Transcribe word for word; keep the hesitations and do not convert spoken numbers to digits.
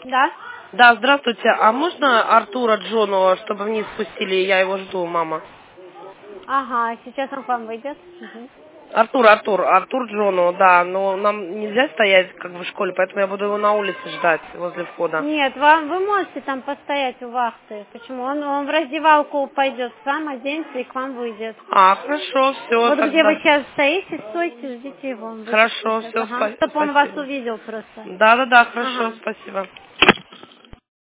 Да? Да, здравствуйте. А можно Артура Джону, чтобы вниз спустили? Я его жду, мама. Ага, сейчас он к вам выйдет. Угу. Артур, Артур, Артур Джону, да, но нам нельзя стоять как бы в школе, поэтому я буду его на улице ждать возле входа. Нет, вам, вы можете там постоять у вахты. Почему? Он, он в раздевалку пойдет сам, оденется и к вам выйдет. А, хорошо, все. Вот тогда. где вы сейчас стоите, стойте, ждите его. Он выйдет Хорошо, сейчас. все, Ага. спасибо. Чтобы он вас увидел просто. Да, да, да, хорошо, Ага. спасибо.